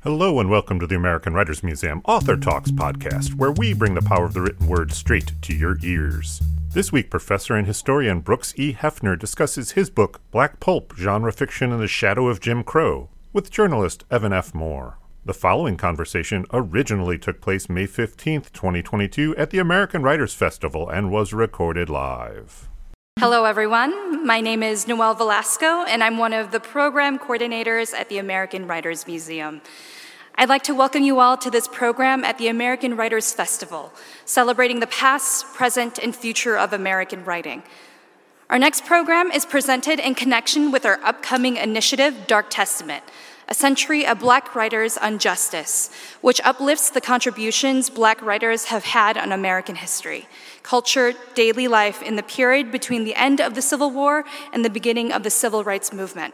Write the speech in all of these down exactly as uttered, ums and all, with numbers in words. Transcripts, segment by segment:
Hello and welcome to the American Writers Museum Author Talks podcast, where we bring the power of the written word straight to your ears. This week, professor and historian Brooks E. Hefner discusses his book, Black Pulp, Genre Fiction in the Shadow of Jim Crow, with journalist Evan F. Moore. The following conversation originally took place May fifteenth, twenty twenty-two at the American Writers Festival and was recorded live. Hello, everyone. My name is Noelle Velasco, and I'm one of the program coordinators at the American Writers Museum. I'd like to welcome you all to this program at the American Writers Festival, celebrating the past, present, and future of American writing. Our next program is presented in connection with our upcoming initiative, Dark Testament, a century of Black writers on justice, which uplifts the contributions Black writers have had on American history, culture, daily life in the period between the end of the Civil War and the beginning of the Civil Rights Movement.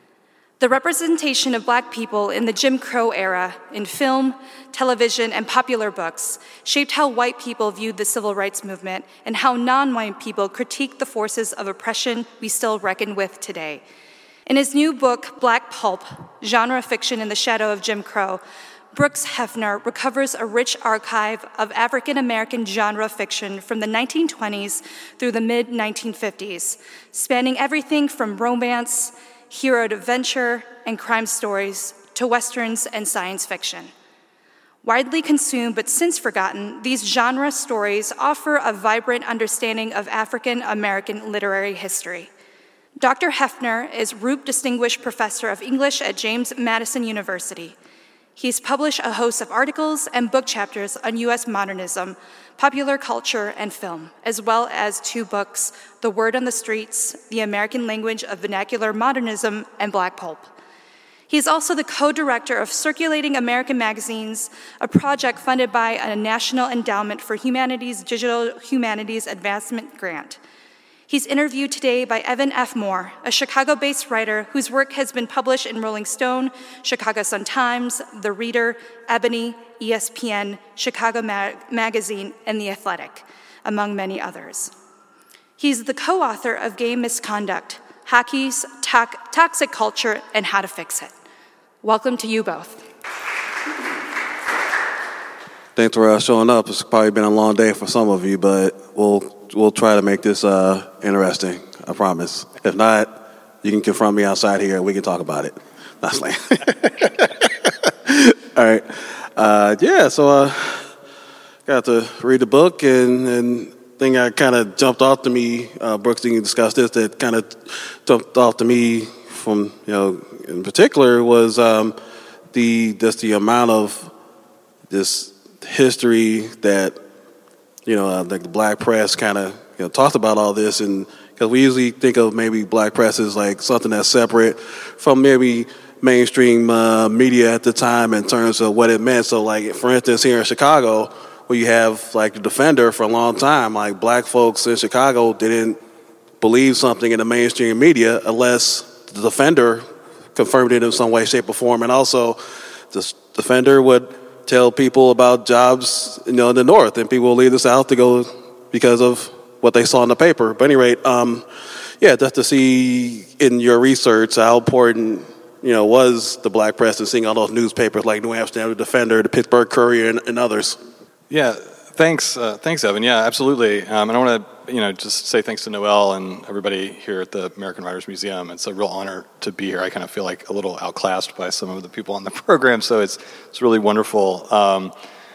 The representation of Black people in the Jim Crow era in film, television, and popular books shaped how white people viewed the Civil Rights Movement and how non-white people critiqued the forces of oppression we still reckon with today. In his new book, Black Pulp, Genre Fiction in the Shadow of Jim Crow, Brooks Hefner recovers a rich archive of African-American genre fiction from the nineteen twenties through the mid nineteen fifties, spanning everything from romance, hero adventure, and crime stories to westerns and science fiction. Widely consumed but since forgotten, these genre stories offer a vibrant understanding of African-American literary history. Doctor Hefner is Roop Distinguished Professor of English at James Madison University. He's published a host of articles and book chapters on U S modernism, popular culture, and film, as well as two books, The Word on the Streets, The American Language of Vernacular Modernism, and Black Pulp. He's also the co-director of Circulating American Magazines, a project funded by a National Endowment for Humanities Digital Humanities Advancement Grant. He's interviewed today by Evan F. Moore, a Chicago-based writer whose work has been published in Rolling Stone, Chicago Sun-Times, The Reader, Ebony, E S P N, Chicago Mag- Magazine, and The Athletic, among many others. He's the co-author of Gay Misconduct, Hockey's to- Toxic Culture, and How to Fix It. Welcome to you both. Thanks for uh, showing up. It's probably been a long day for some of you, but we'll we'll try to make this uh, interesting, I promise. If not, you can confront me outside here and we can talk about it. That's lame. All right. Uh, yeah, so I uh, got to read the book, and, and thing that kind of jumped off to me, uh, Brooks, you can discuss this, that kind of jumped off to me from, you know, in particular was um, the just the amount of this history that, you know, uh, like the black press kind of, you know, talks about all this, and because we usually think of maybe black press as like something that's separate from maybe mainstream uh, media at the time in terms of what it meant. So, like, for instance, here in Chicago, where you have like the Defender for a long time, like black folks in Chicago didn't believe something in the mainstream media unless the Defender confirmed it in some way, shape, or form, and also the Defender would tell people about jobs, you know, in the North, and people will leave the South to go because of what they saw in the paper. But at any rate, um, yeah, just to see in your research how important, you know, was the black press and seeing all those newspapers like New Amsterdam, the Defender, the Pittsburgh Courier, and, and others. Yeah, thanks, uh, thanks, Evan. Yeah, absolutely. Um, and I want to, you know, just say thanks to Noelle and everybody here at the American Writers Museum. It's a real honor to be here. I kind of feel like a little outclassed by some of the people on the program, so it's it's really wonderful. Um,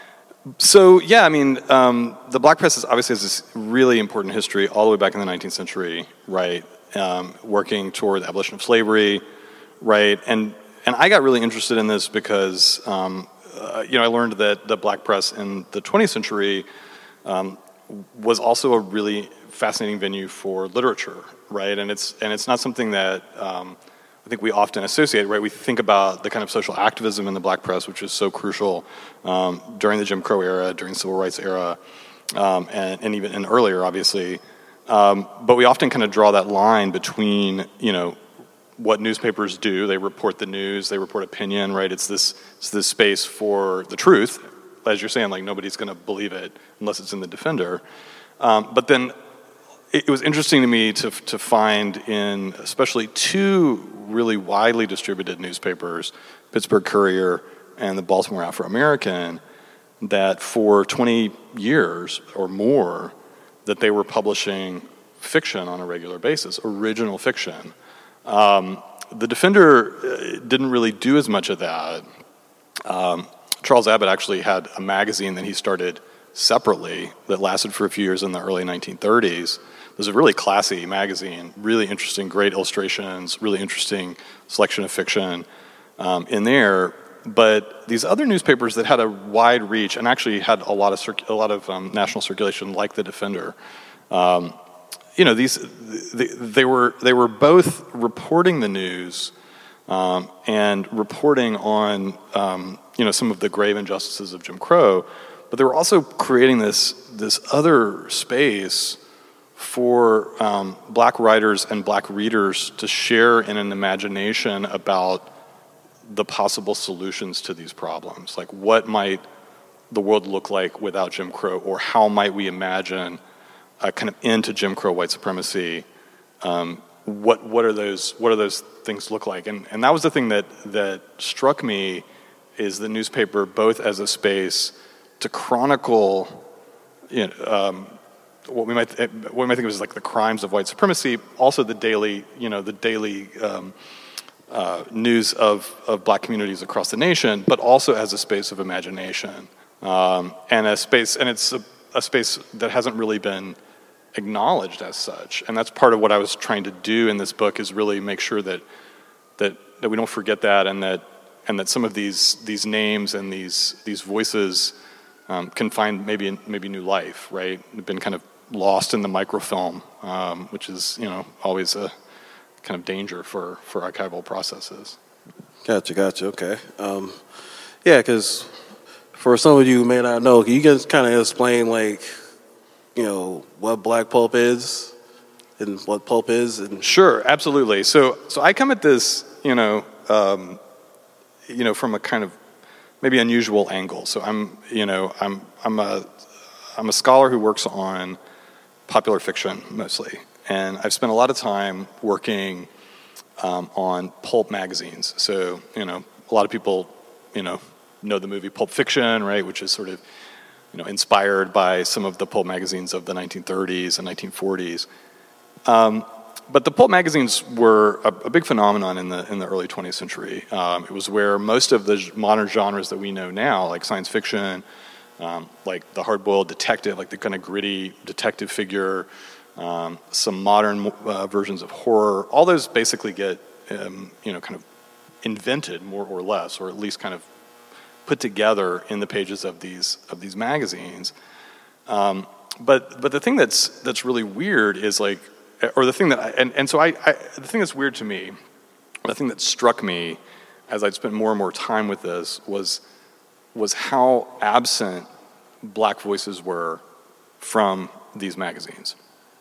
so yeah, I mean, um, the black press is obviously has this really important history all the way back in the nineteenth century, right? Um, working toward the abolition of slavery, right? And and I got really interested in this because. Um, Uh, you know, I learned that the black press in the twentieth century um, was also a really fascinating venue for literature, right? And it's and it's not something that um, I think we often associate, right? We think about the kind of social activism in the black press, which is so crucial um, during the Jim Crow era, during the Civil Rights era, um, and, and even and earlier, obviously. Um, but we often kind of draw that line between, you know, what newspapers do. They report the news, they report opinion, right? It's this it's this space for the truth. As you're saying, like, nobody's going to believe it unless it's in the Defender. Um, but then it, it was interesting to me to to find in especially two really widely distributed newspapers, Pittsburgh Courier and the Baltimore Afro-American that for twenty years or more that they were publishing fiction on a regular basis, original fiction. Um, the Defender didn't really do as much of that. Um, Charles Abbott actually had a magazine that he started separately that lasted for a few years in the early nineteen thirties. It was a really classy magazine, really interesting, great illustrations, really interesting selection of fiction um, in there. But these other newspapers that had a wide reach and actually had a lot of circ- a lot of um, national circulation, like the Defender, um, you know, these they, they were they were both reporting the news um, and reporting on um, you know some of the grave injustices of Jim Crow, but they were also creating this this other space for um, black writers and black readers to share in an imagination about the possible solutions to these problems. Like, what might the world look like without Jim Crow, or how might we imagine a kind of end to Jim Crow white supremacy? Um, what what are those what are those things look like? And and that was the thing that that struck me, is the newspaper both as a space to chronicle, you know, um, what we might what we might think of as like the crimes of white supremacy, also the daily you know the daily um, Uh, news of, of black communities across the nation, but also as a space of imagination, um, and a space, and it's a, a space that hasn't really been acknowledged as such. And that's part of what I was trying to do in this book, is really make sure that that that we don't forget that, and that and that some of these these names and these these voices um, can find maybe maybe new life. Right, they've been kind of lost in the microfilm, um, which is you know always a kind of danger for, for archival processes. Gotcha, gotcha, okay. Um, yeah, because for some of you who may not know, can you guys kind of explain, like, you know, what black pulp is and what pulp is? And Sure, absolutely. So so I come at this, you know, um, you know, from a kind of maybe unusual angle. So I'm, you know, I'm I'm a I'm a scholar who works on popular fiction mostly. And I've spent a lot of time working um, on pulp magazines. So, you know, a lot of people, you know, know the movie Pulp Fiction, right, which is sort of, you know, inspired by some of the pulp magazines of the nineteen thirties and nineteen forties. Um, but the pulp magazines were a, a big phenomenon in the in the early twentieth century. Um, it was where most of the modern genres that we know now, like science fiction, um, like the hard-boiled detective, like the kind of gritty detective figure, Um, some modern uh, versions of horror, all those basically get, um, you know, kind of invented more or less, or at least kind of put together in the pages of these of these magazines. Um, but but the thing that's that's really weird is like, or the thing that I, and and so I, I the thing that's weird to me, the thing that struck me as I'd spent more and more time with this was was how absent black voices were from these magazines.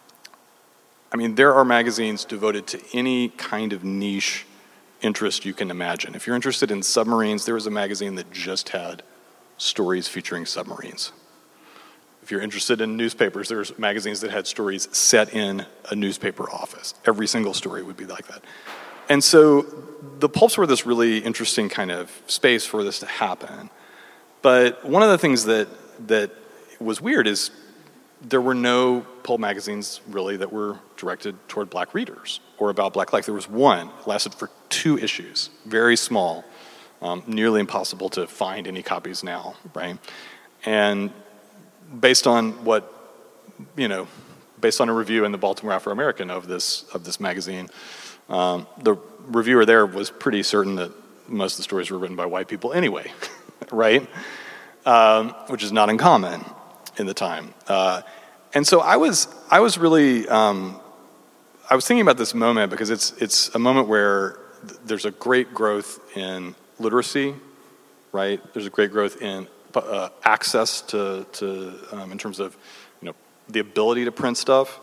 I mean, there are magazines devoted to any kind of niche interest you can imagine. If you're interested in submarines, there was a magazine that just had stories featuring submarines. If you're interested in newspapers, there's magazines that had stories set in a newspaper office. Every single story would be like that. And so the pulps were this really interesting kind of space for this to happen. But one of the things that that was weird is there were no pulp magazines really that were directed toward black readers or about black life. There was one. It lasted for two issues, very small, um, nearly impossible to find any copies now, right? And based on what, you know, based on a review in the Baltimore Afro-American of this of this magazine, um, the reviewer there was pretty certain that most of the stories were written by white people anyway, right? Um, which is not uncommon in the time. Uh, and so I was I was really um, I was thinking about this moment because it's it's a moment where th- there's a great growth in literacy, right? There's a great growth in uh, access to to um, in terms of you know the ability to print stuff,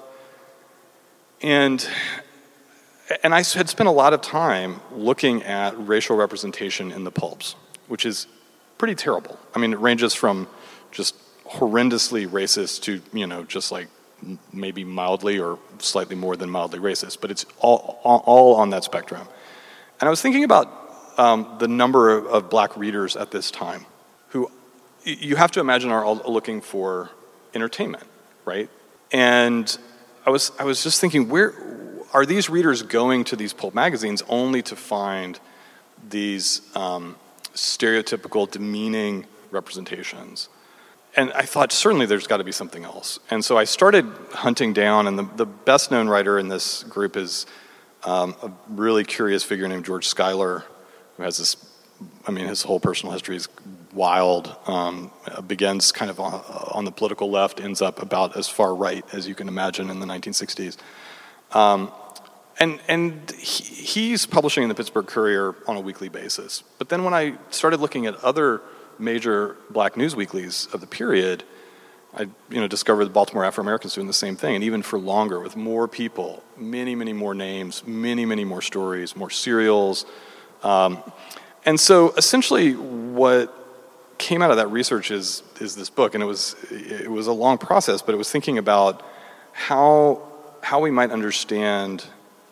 and and I had spent a lot of time looking at racial representation in the pulps, which is pretty terrible. I mean, it ranges from just horrendously racist to, you know, just like maybe mildly or slightly more than mildly racist, but it's all, all all on that spectrum. And I was thinking about um, the number of, of black readers at this time who you have to imagine are all looking for entertainment, right? And I was I was just thinking, where are these readers going to these pulp magazines only to find these um, stereotypical, demeaning representations? And I thought, certainly there's got to be something else. And so I started hunting down, and the, the best-known writer in this group is um, a really curious figure named George Schuyler, who has this, I mean, his whole personal history is wild, um, begins kind of on, on the political left, ends up about as far right as you can imagine in the nineteen sixties. Um, and and he, he's publishing in the Pittsburgh Courier on a weekly basis. But then when I started looking at other major black news weeklies of the period, I you know discovered the Baltimore Afro-American's doing the same thing, and even for longer, with more people, many, many more names, many, many more stories, more serials. Um, and so essentially what came out of that research is is this book, and it was it was a long process, but it was thinking about how how we might understand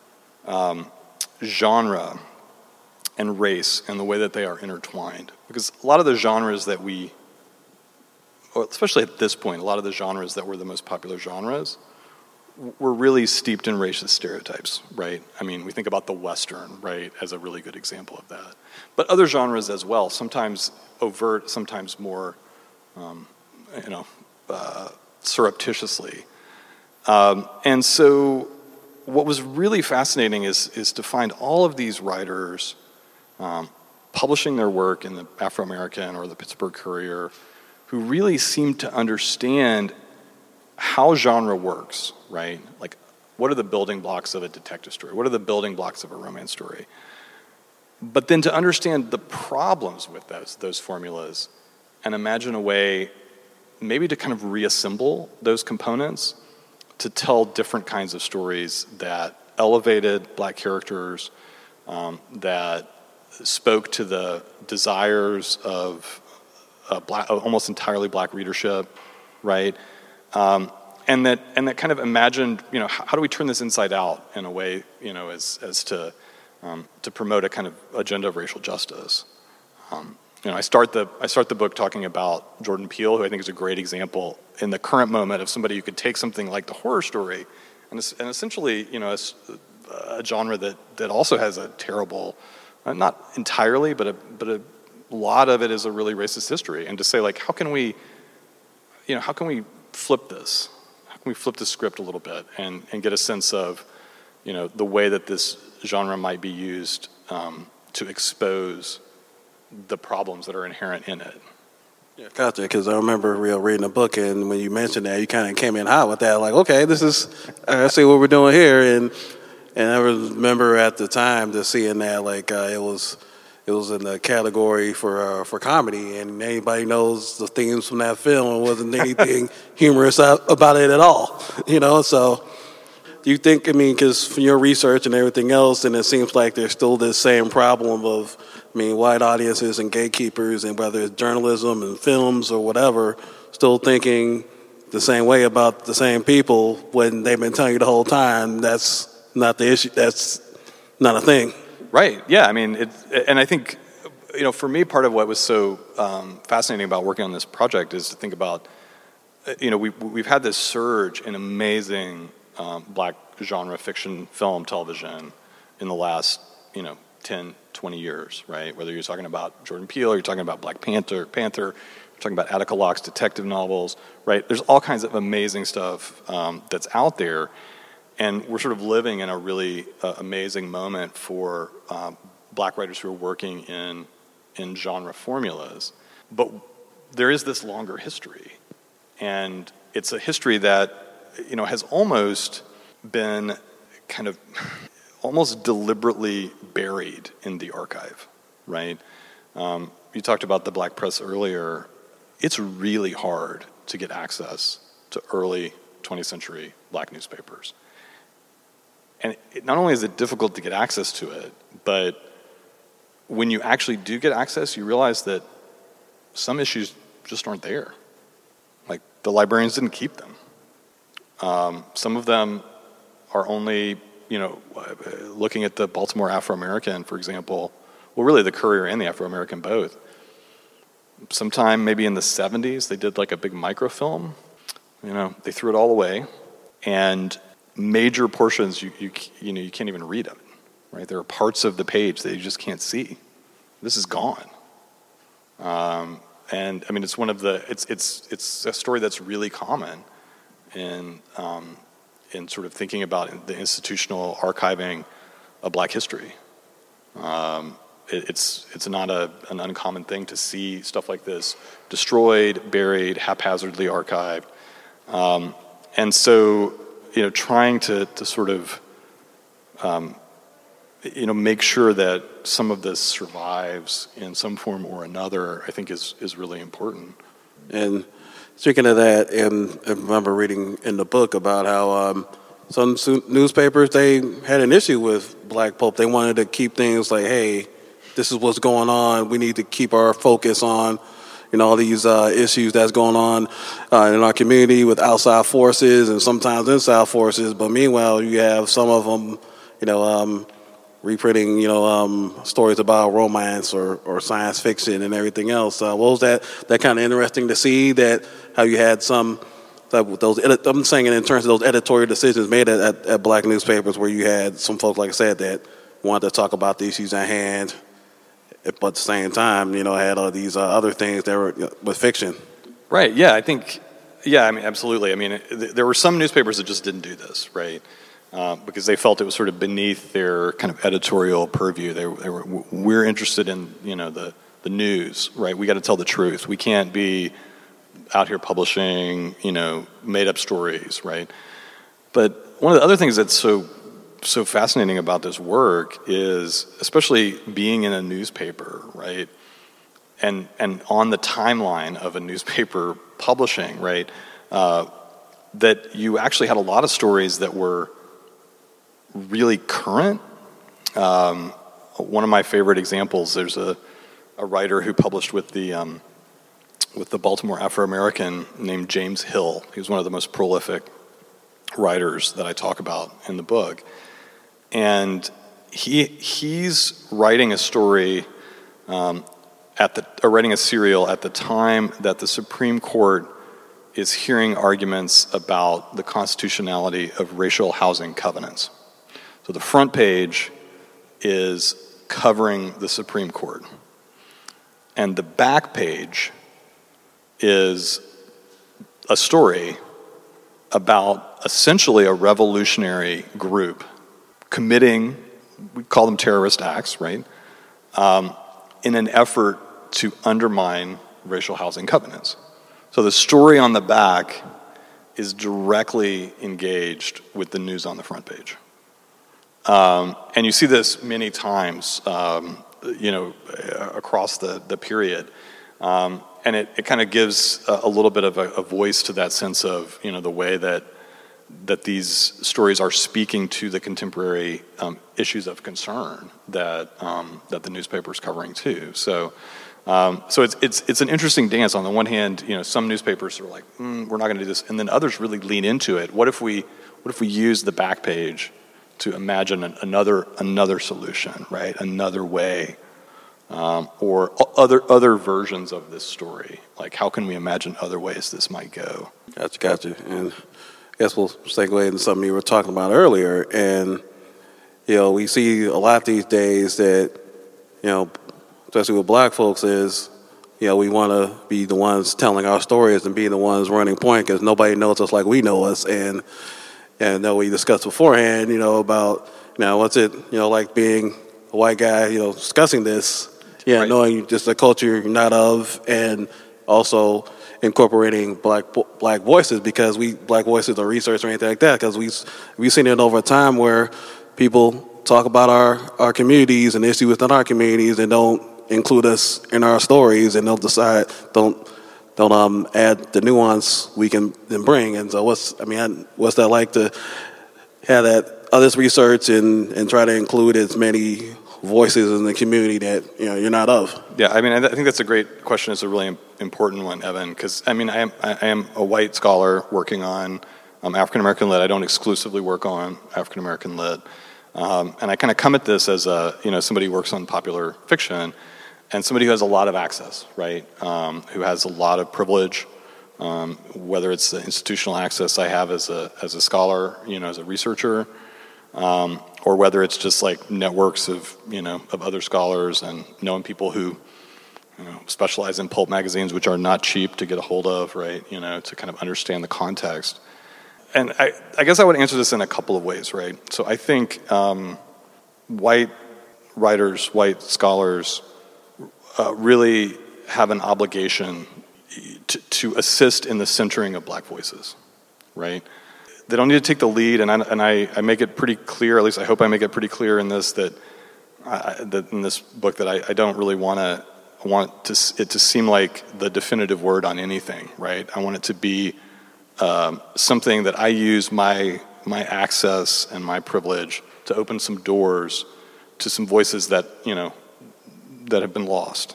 um, genre and race and the way that they are intertwined. Because a lot of the genres that we, especially at this point, a lot of the genres that were the most popular genres were really steeped in racist stereotypes, right? I mean, we think about the Western, right, as a really good example of that. But other genres as well, sometimes overt, sometimes more, um, you know, uh, surreptitiously. Um, and so what was really fascinating is, is to find all of these writers um, publishing their work in the Afro-American or the Pittsburgh Courier, who really seemed to understand how genre works, right? Like, what are the building blocks of a detective story? What are the building blocks of a romance story? But then to understand the problems with those, those formulas and imagine a way maybe to kind of reassemble those components to tell different kinds of stories that elevated black characters, um, that spoke to the desires of a black, almost entirely black readership, right? Um, and that and that kind of imagined, you know, how, how do we turn this inside out in a way, you know, as as to um, to promote a kind of agenda of racial justice. Um, you know, I start the I start the book talking about Jordan Peele, who I think is a great example in the current moment of somebody who could take something like the horror story and, and essentially, you know, a, a genre that that also has a terrible, uh, not entirely, but a but a lot of it is a really racist history, and to say, like, how can we, you know, how can we flip this? How can we flip the script a little bit and, and get a sense of, you know, the way that this genre might be used um, to expose the problems that are inherent in it? Yeah, gotcha. Because I remember real reading a book, and when you mentioned that, you kind of came in hot with that, like, okay, this is, I see what we're doing here, and and I remember at the time just seeing that, like, uh, it was. It was in the category for uh, for comedy, and anybody knows the themes from that film. It wasn't anything humorous about it at all, you know. So, do you think? I mean, because from your research and everything else, and it seems like there's still this same problem of, I mean, white audiences and gatekeepers, and whether it's journalism and films or whatever, still thinking the same way about the same people when they've been telling you the whole time that's not the issue. That's not a thing. Right. Yeah. I mean, it, and I think, you know, for me, part of what was so um, fascinating about working on this project is to think about, you know, we, we've had this surge in amazing um, black genre fiction film television in the last, you know, ten, twenty years, right? Whether you're talking about Jordan Peele, or you're talking about Black Panther, Panther, you're talking about Attica Locke's detective novels, right? There's all kinds of amazing stuff um, that's out there. And we're sort of living in a really uh, amazing moment for um, black writers who are working in in genre formulas. But there is this longer history. And it's a history that, you know, has almost been kind of almost deliberately buried in the archive, right? Um, you talked about the black press earlier. It's really hard to get access to early twentieth century black newspapers. And it, not only is it difficult to get access to it, but when you actually do get access, you realize that some issues just aren't there. Like, the librarians didn't keep them. Um, some of them are only, you know, looking at the Baltimore Afro-American, for example, well, really the Courier and the Afro-American both. Sometime maybe in the seventies, they did like a big microfilm. You know, they threw it all away, and major portions you you you know you can't even read it, right? There are parts of the page that you just can't see. This is gone. Um, and I mean, it's one of the it's it's it's a story that's really common in um, in sort of thinking about the institutional archiving of Black history. Um, it, it's it's not a an uncommon thing to see stuff like this destroyed, buried, haphazardly archived. Um, and so, you know, trying to, to sort of, um, you know, make sure that some of this survives in some form or another, I think is, is really important. And speaking of that, and I remember reading in the book about how um, some newspapers, they had an issue with Black Pulp. They wanted to keep things like, hey, this is what's going on. We need to keep our focus on you know, all these uh, issues that's going on uh, in our community with outside forces and sometimes inside forces. But meanwhile, you have some of them, you know, um, reprinting, you know, um, stories about romance or, or science fiction and everything else. Uh, what was that? That kind of interesting to see that how you had some that those. I'm saying in terms of those editorial decisions made at, at, at Black newspapers, where you had some folks, like I said, that wanted to talk about the issues at hand. But at the same time, you know, I had all these uh, other things that were you know, with fiction. Right, yeah, I think, yeah, I mean, absolutely. I mean, th- there were some newspapers that just didn't do this, right? Uh, because they felt it was sort of beneath their kind of editorial purview. They, they were, we're interested in, you know, the, the news, right? We got to tell the truth. We can't be out here publishing, you know, made-up stories, right? But one of the other things that's so so fascinating about this work is, especially being in a newspaper, right, and and on the timeline of a newspaper publishing, right, uh, that you actually had a lot of stories that were really current. Um, one of my favorite examples, there's a, a writer who published with the um, with the Baltimore Afro-American named James Hill. He was one of the most prolific writers that I talk about in the book. And he he's writing a story um, at the or writing a serial at the time that the Supreme Court is hearing arguments about the constitutionality of racial housing covenants. So the front page is covering the Supreme Court, and the back page is a story about essentially a revolutionary group committing, we call them terrorist acts, right, um, in an effort to undermine racial housing covenants. So the story on the back is directly engaged with the news on the front page. Um, and you see this many times, um, you know, across the, the period. Um, and it, it kind of gives a, a little bit of a, a voice to that sense of, you know, the way that that these stories are speaking to the contemporary um, issues of concern that um, that the newspaper is covering too. So, um, so it's it's it's an interesting dance. On the one hand, you know, some newspapers are like, mm, we're not going to do this, and then others really lean into it. What if we what if we use the back page to imagine an, another another solution, right? Another way, um, or other other versions of this story. Like, how can we imagine other ways this might go? Gotcha, gotcha, and. I guess we'll segue into something you were talking about earlier. And, you know, we see a lot these days that, you know, especially with Black folks is, you know, we want to be the ones telling our stories and being the ones running point because nobody knows us like we know us. And, and though we discussed beforehand, you know, about, you know, what's it, you know, like being a white guy, you know, discussing this, yeah, right. Knowing just a culture you're not of, and also incorporating black black voices because we black voices or research or anything like that because we we've seen it over time where people talk about our, our communities and issues within our communities and don't include us in our stories and don't decide don't don't um add the nuance we can then bring. And so what's I mean what's that like to have that all this research and and try to include as many voices in the community that you know you're not of? Yeah, I mean, I think that's a great question. It's a really important one, Evan, because I mean, I am I am a white scholar working on um, African American lit. I don't exclusively work on African American lit, Um, and I kind of come at this as a, you know, somebody who works on popular fiction and somebody who has a lot of access, right? Um, who has a lot of privilege, um, whether it's the institutional access I have as a as a scholar, you know, as a researcher, um, or whether it's just like networks of, you know, of other scholars and knowing people who, you know, specialize in pulp magazines, which are not cheap to get a hold of, right? You know, to kind of understand the context. And I, I guess I would answer this in a couple of ways, right? So I think um, white writers, white scholars uh, really have an obligation to, to assist in the centering of black voices, right? They don't need to take the lead, and I, and I, I make it pretty clear, at least I hope I make it pretty clear in this, that, I, that in this book that I, I don't really want to want to, it to seem like the definitive word on anything, right? I want it to be Um, something that I use my my access and my privilege to open some doors to some voices that, you know, that have been lost.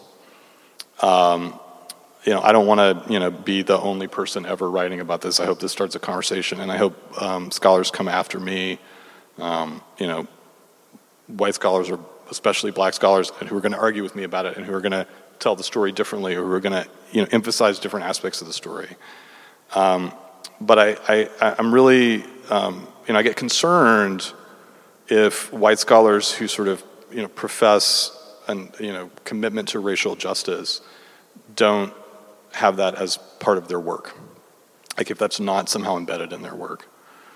Um, you know, I don't want to, you know, be the only person ever writing about this. I hope this starts a conversation, and I hope um, scholars come after me, um, you know, white scholars or especially black scholars who are going to argue with me about it and who are going to tell the story differently or who are going to, you know, emphasize different aspects of the story. Um, But I, I, I'm really, um, you know, I get concerned if white scholars who sort of, you know, profess an, you know, commitment to racial justice don't have that as part of their work. Like if that's not somehow embedded in their work.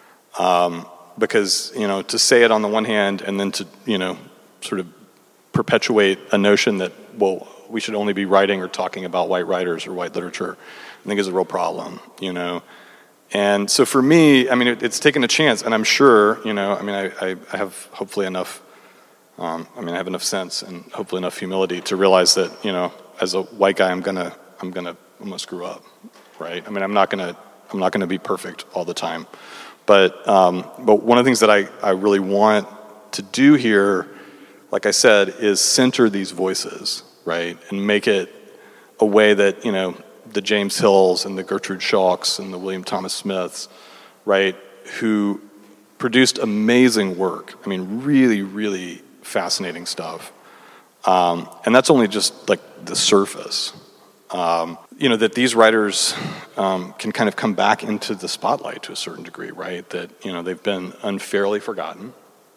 Um, because, you know, to say it on the one hand and then to, you know, sort of perpetuate a notion that, well, we should only be writing or talking about white writers or white literature, I think is a real problem, you know. And so for me, I mean, it, it's taken a chance, and I'm sure, you know, I mean, I, I, I have hopefully enough, um, I mean, I have enough sense and hopefully enough humility to realize that, you know, as a white guy, I'm gonna, I'm gonna, I'm gonna screw up, right? I mean, I'm not gonna, I'm not gonna be perfect all the time, but, um, but one of the things that I, I really want to do here, like I said, is center these voices, right, and make it a way that, you know, the James Hills and the Gertrude Shawks and the William Thomas Smiths, right, who produced amazing work. I mean, really, really fascinating stuff. Um, and that's only just like the surface. Um, you know, that these writers um, can kind of come back into the spotlight to a certain degree, right? That, you know, they've been unfairly forgotten.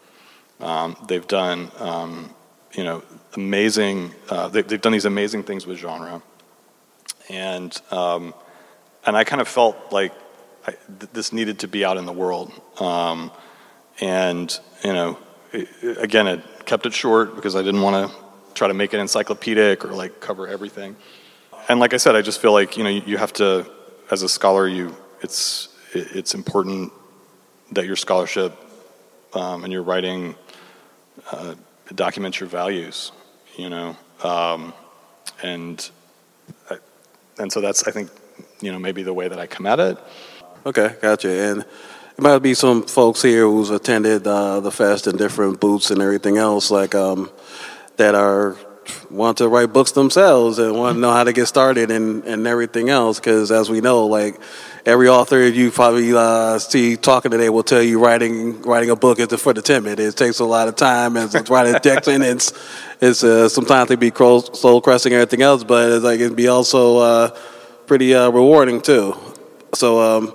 Um, they've done, um, you know, amazing, uh, they, they've done these amazing things with genre. And um, and I kind of felt like I, th- this needed to be out in the world. Um, and, you know, it, again, it kept it short because I didn't want to try to make it encyclopedic or like cover everything. And like I said, I just feel like, you know, you, you have to, as a scholar, you it's it, it's important that your scholarship um, and your writing uh, documents your values, you know. Um, and I, And so that's, I think, you know, maybe the way that I come at it. Okay, gotcha. And there might be some folks here who's attended uh, the fest and different booths and everything else, like um, that are want to write books themselves and want to know how to get started and, and everything else. Because as we know, like every author you probably uh, see talking today will tell you writing writing a book is for the timid. It takes a lot of time as writing text, and it's it's uh, sometimes it be soul crushing and everything else, but it's like it'd be also uh, pretty uh, rewarding too. So um,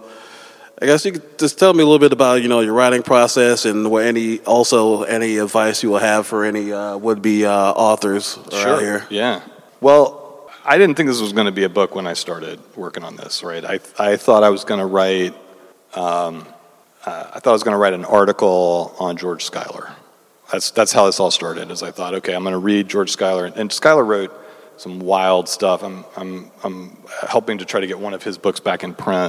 I guess you could just tell me a little bit about, you know, your writing process and what any also any advice you will have for any uh, would-be uh, authors sure. around here. Yeah. Well, I didn't think this was going to be a book when I started working on this, right? I I thought I was going to write, um, uh, I thought I was going to write an article on George Schuyler. That's that's how this all started. Is I thought, okay, I'm going to read George Schuyler, and Schuyler wrote some wild stuff. I'm I'm I'm helping to try to get one of his books back in print.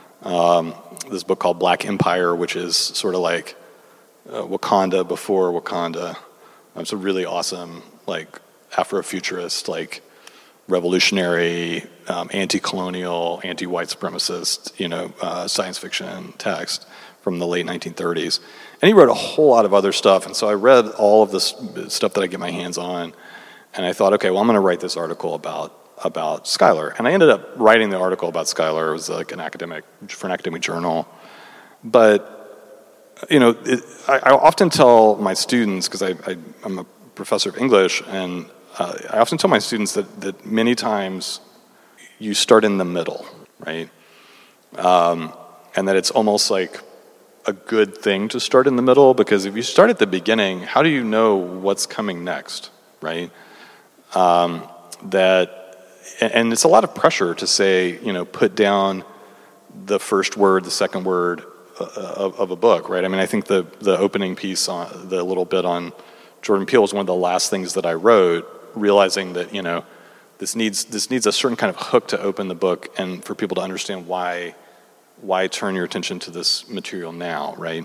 Um, this book called Black Empire, which is sort of like uh, Wakanda before Wakanda. Um, it's a really awesome, like Afrofuturist, like revolutionary, um, anti-colonial, anti-white supremacist, you know, uh, science fiction text from the late nineteen thirties. And he wrote a whole lot of other stuff. And so I read all of this stuff that I get my hands on. And I thought, okay, well, I'm going to write this article about about Schuyler. And I ended up writing the article about Schuyler. It was like an academic, for an academic journal. But you know, it, I, I often tell my students, because I, I, I'm a professor of English, and uh, I often tell my students that, that many times you start in the middle, right? Um, and that it's almost like a good thing to start in the middle, because if you start at the beginning, how do you know what's coming next, right? Um, that, and it's a lot of pressure to say, you know, put down the first word, the second word of, of a book, right? I mean, I think the the opening piece, on the little bit on Jordan Peele, was one of the last things that I wrote, realizing that, you know, this needs this needs a certain kind of hook to open the book and for people to understand why why turn your attention to this material now, right?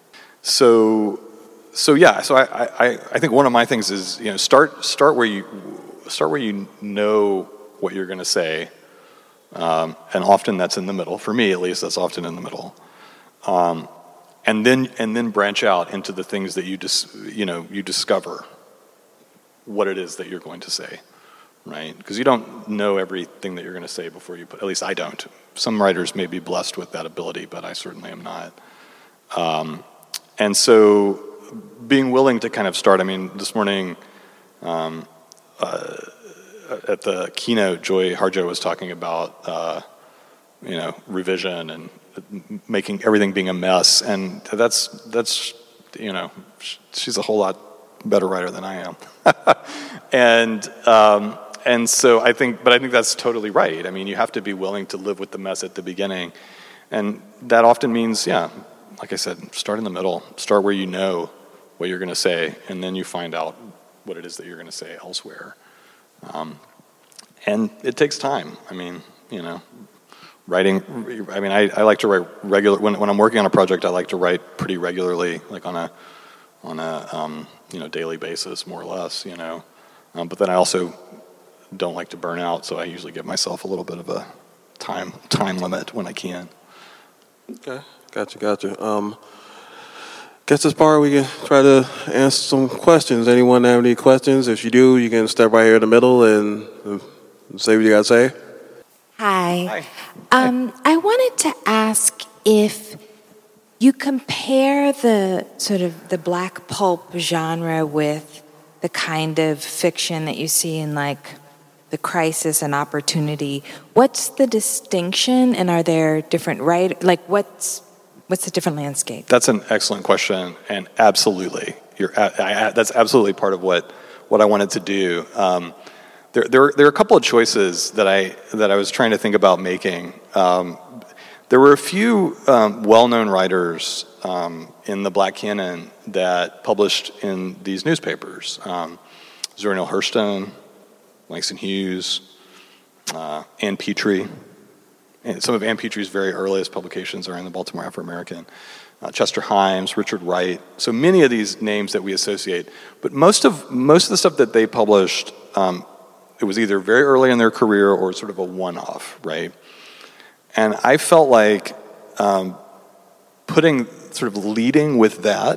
So, so yeah, so I, I, I think one of my things is, you know, start start where you start where you know what you're going to say, um, and often that's in the middle. For me, at least, that's often in the middle. Um, and then and then branch out into the things that you dis, you know you discover what it is that you're going to say, right? Because you don't know everything that you're going to say before you put. At least I don't. Some writers may be blessed with that ability, but I certainly am not. Um, and so, being willing to kind of start. I mean, this morning um, uh, at the keynote, Joy Harjo was talking about uh, you know revision and making everything being a mess, and that's that's you know she's a whole lot better writer than I am, and um, and so I think, but I think that's totally right. I mean, you have to be willing to live with the mess at the beginning, and that often means, yeah, like I said, start in the middle, start where you know what you're going to say, and then you find out what it is that you're going to say elsewhere, um, and it takes time. I mean, you know. Writing, I mean, I, I like to write regular, when, when I'm working on a project, I like to write pretty regularly, like on a, on a, um, you know, daily basis, more or less, you know. Um, but then I also don't like to burn out, so I usually give myself a little bit of a time, time limit when I can. Okay, gotcha, gotcha. Um, guess this part we can try to answer some questions. Anyone have any questions? If you do, you can step right here in the middle and, and say what you got to say. Hi. Hi. Um, I wanted to ask if you compare the sort of the black pulp genre with the kind of fiction that you see in like The Crisis and Opportunity. What's the distinction, and are there different write like what's what's the different landscape? That's an excellent question, and absolutely, you're I, I, that's absolutely part of what what I wanted to do. Um, There, there, there are a couple of choices that I that I was trying to think about making. Um, there were a few um, well-known writers um, in the Black canon that published in these newspapers: um, Zora Neale Hurston, Langston Hughes, uh, Ann Petrie. And some of Ann Petrie's very earliest publications are in the Baltimore Afro-American. Uh, Chester Himes, Richard Wright. So many of these names that we associate, but most of most of the stuff that they published. Um, It was either very early in their career or sort of a one-off, right? And I felt like um, putting, sort of leading with that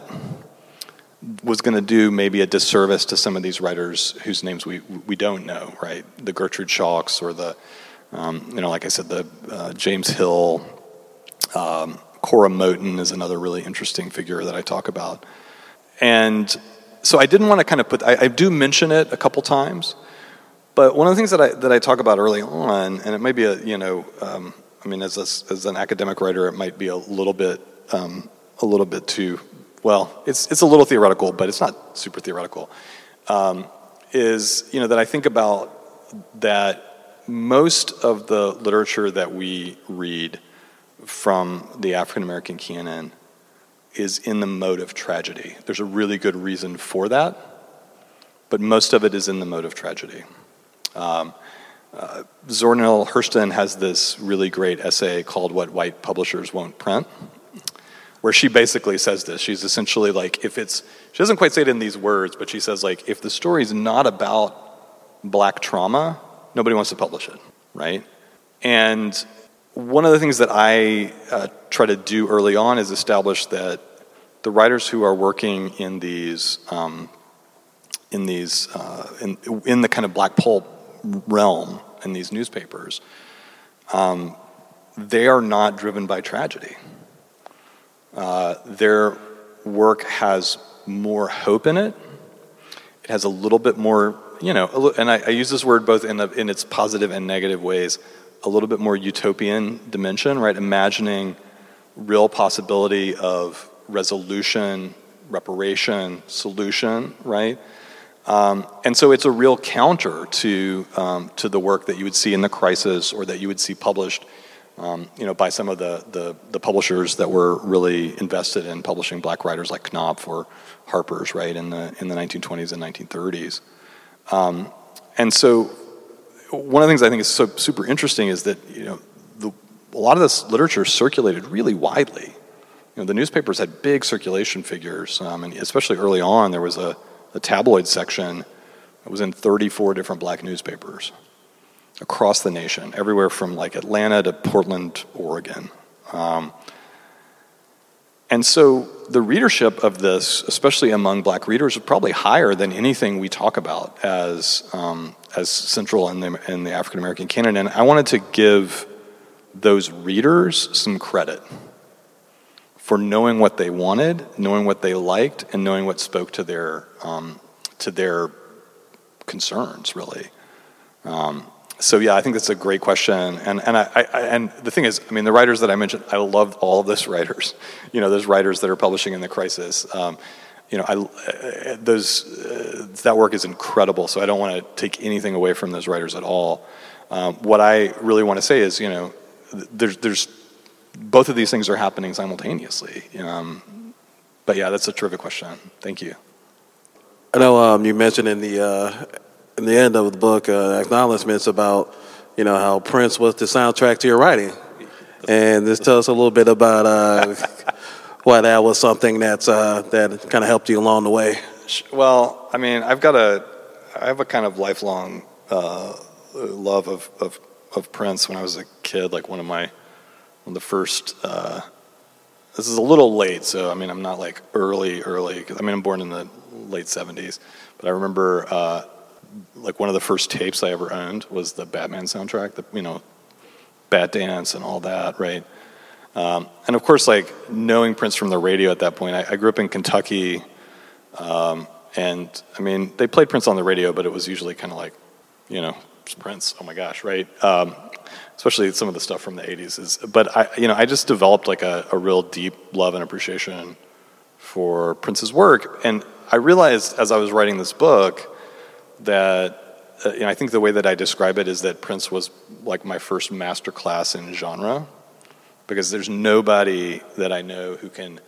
was going to do maybe a disservice to some of these writers whose names we we don't know, right? The Gertrude Shawks or the, um, you know, like I said, the uh, James Hill, um, Cora Moten is another really interesting figure that I talk about. And so I didn't want to kind of put, I, I do mention it a couple times. But one of the things that I that I talk about early on, and it might be a you know, um, I mean, as a, as an academic writer, it might be a little bit um, a little bit too well. It's it's a little theoretical, but it's not super theoretical. Um, is you know that I think about that most of the literature that we read from the African American canon is in the mode of tragedy. There's a really good reason for that, but most of it is in the mode of tragedy. Um, uh, Zora Neale Hurston has this really great essay called What White Publishers Won't Print, where she basically says this. She's essentially like, if it's, she doesn't quite say it in these words, but she says like, if the story's not about black trauma, nobody wants to publish it, right? And one of the things that I uh, try to do early on is establish that the writers who are working in these, um, in these, uh, in, in the kind of black pulp realm in these newspapers, um, they are not driven by tragedy. Uh, their work has more hope in it. It has a little bit more, you know, a li- and I, I use this word both in, the, in its positive and negative ways, a little bit more utopian dimension, right? Imagining real possibility of resolution, reparation, solution, right? Um, and so it's a real counter to um, to the work that you would see in the Crisis or that you would see published, um, you know, by some of the, the the publishers that were really invested in publishing Black writers like Knopf or Harper's, right, in the in the nineteen twenties and nineteen thirties. Um, and so one of the things I think is so super interesting is that, you know, the, a lot of this literature circulated really widely. You know, the newspapers had big circulation figures, um, and especially early on, there was a, a tabloid section that was in thirty-four different Black newspapers across the nation, everywhere from like Atlanta to Portland, Oregon. Um, and so the readership of this, especially among Black readers, is probably higher than anything we talk about as um, as central in the in the African American canon. And I wanted to give those readers some credit for knowing what they wanted, knowing what they liked, and knowing what spoke to their um, to their concerns, really. Um, so yeah, I think that's a great question, and and I, I and the thing is, I mean, the writers that I mentioned, I love all of those writers. You know, those writers that are publishing in the Crisis. Um, you know, I uh, those uh, that work is incredible. So I don't want to take anything away from those writers at all. Um, what I really want to say is, you know, there's there's both of these things are happening simultaneously. Um, but yeah, that's a terrific question. Thank you. I know um, you mentioned in the uh, in the end of the book uh, acknowledgments about, you know, how Prince was the soundtrack to your writing, and just tell us a little bit about uh, why that was something that's uh, that kind of helped you along the way. Well, I mean, I've got a I have a kind of lifelong uh, love of, of of Prince. When I was a kid, like one of my one of the first. Uh, this is a little late, so I mean, I'm not like early, early. Cause, I mean, I'm born in the late seventies, but I remember uh, like one of the first tapes I ever owned was the Batman soundtrack, the, you know, Bat Dance and all that, right? Um, and of course, like knowing Prince from the radio at that point, I, I grew up in Kentucky, um, and I mean, they played Prince on the radio, but it was usually kind of like, you know, it's Prince, oh my gosh, right? Um, especially some of the stuff from the eighties is, but I, you know, I just developed like a, a real deep love and appreciation for Prince's work, and I realized as I was writing this book that, uh, you know, I think the way that I describe it is that Prince was like my first master class in genre, because there's nobody that I know who can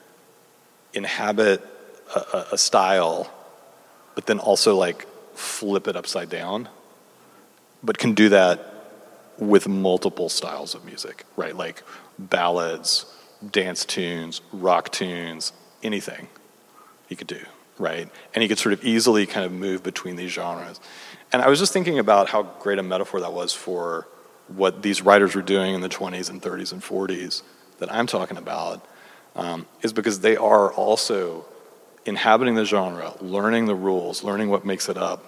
inhabit a, a, a style, but then also like flip it upside down, but can do that with multiple styles of music, right? Like ballads, dance tunes, rock tunes, anything he could do, right? And he could sort of easily kind of move between these genres. And I was just thinking about how great a metaphor that was for what these writers were doing in the twenties and thirties and forties that I'm talking about, um, is because they are also inhabiting the genre, learning the rules, learning what makes it up,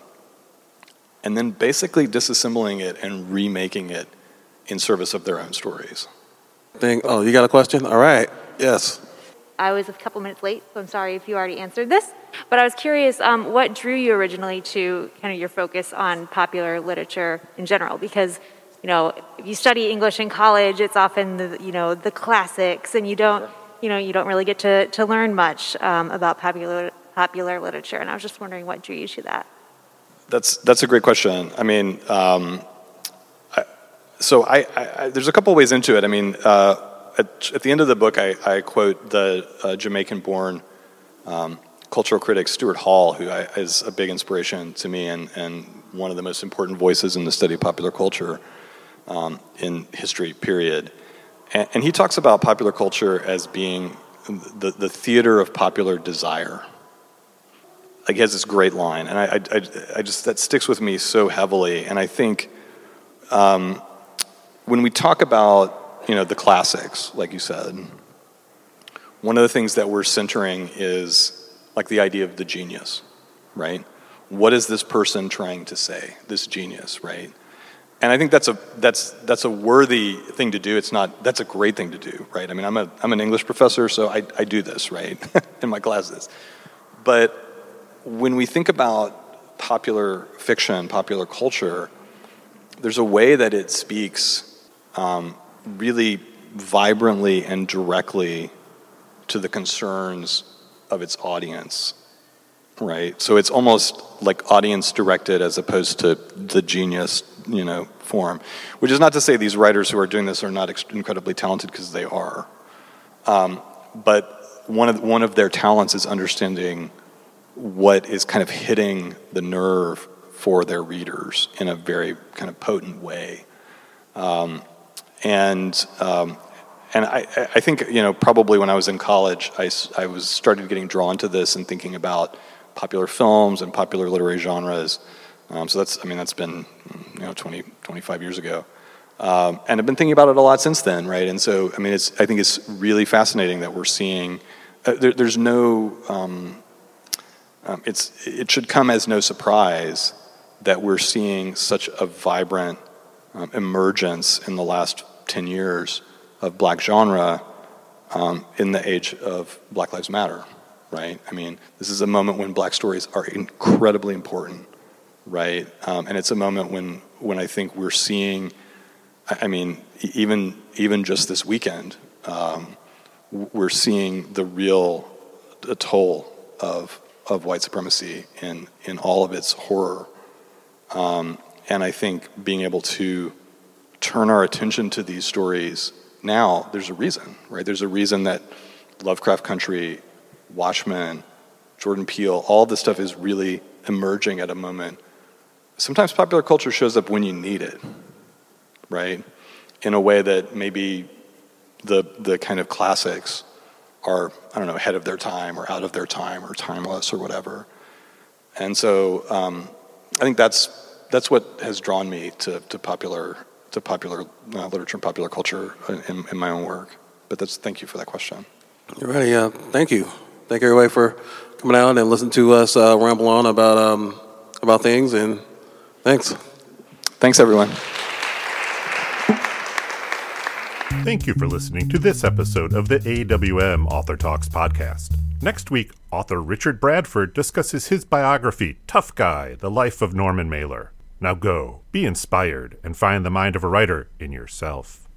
and then basically disassembling it and remaking it in service of their own stories. Thing. Oh, you got a question? All right. Yes. I was a couple minutes late, so I'm sorry if you already answered this. But I was curious, um, what drew you originally to kind of your focus on popular literature in general? Because, you know, if you study English in college, it's often the, you know, the classics, and you don't, you know, you don't really get to, to learn much um, about popular popular literature. And I was just wondering what drew you to that. That's that's a great question. I mean, um, I, so I, I, I there's a couple ways into it. I mean, uh, at, at the end of the book, I, I quote the uh, Jamaican-born um, cultural critic Stuart Hall, who I, is a big inspiration to me and, and one of the most important voices in the study of popular culture um, in history, period. And, and he talks about popular culture as being the, the theater of popular desire. Like, he has this great line, and I, I, I just, that sticks with me so heavily. And I think um, when we talk about, you know, the classics, like you said, one of the things that we're centering is like the idea of the genius, right? What is this person trying to say, this genius, right? and I think that's a that's that's a worthy thing to do. It's not that's a great thing to do, right? I mean, I'm a I'm an English professor, so I I do this, right, in my classes. But when we think about popular fiction, popular culture, there's a way that it speaks um, really vibrantly and directly to the concerns of its audience, right? So it's almost like audience directed as opposed to the genius, you know, form. Which is not to say these writers who are doing this are not ex- incredibly talented, because they are. Um, but one of one of their talents is understanding what is kind of hitting the nerve for their readers in a very kind of potent way. Um, and um, and I, I think, you know, probably when I was in college, I, I was started getting drawn to this and thinking about popular films and popular literary genres. Um, so that's, I mean, that's been, you know, twenty, twenty-five years ago. Um, and I've been thinking about it a lot since then, right? And so, I mean, it's, I think it's really fascinating that we're seeing, uh, there, there's no, um, um, it's, it should come as no surprise that we're seeing such a vibrant um, emergence in the last ten years of Black genre um, in the age of Black Lives Matter, right? I mean, this is a moment when Black stories are incredibly important, right? Um, and it's a moment when, when I think we're seeing, I mean, even even just this weekend, um, we're seeing the real the toll of of white supremacy in, in all of its horror. Um, and I think being able to turn our attention to these stories now, there's a reason, right? There's a reason that Lovecraft Country, Watchmen, Jordan Peele, all this stuff is really emerging at a moment. Sometimes popular culture shows up when you need it, right? In a way that maybe the the kind of classics are, I don't know, ahead of their time or out of their time or timeless or whatever. And so um, I think that's that's what has drawn me to, to popular to popular uh, literature and popular culture in, in my own work. But that's thank you for that question. You're ready. Uh, thank you. Thank everybody for coming out and listening to us uh, ramble on about um, about things. And thanks. Thanks, everyone. Thank you for listening to this episode of the A W M Author Talks podcast. Next week, author Richard Bradford discusses his biography, Tough Guy, The Life of Norman Mailer. Now go, be inspired, and find the mind of a writer in yourself.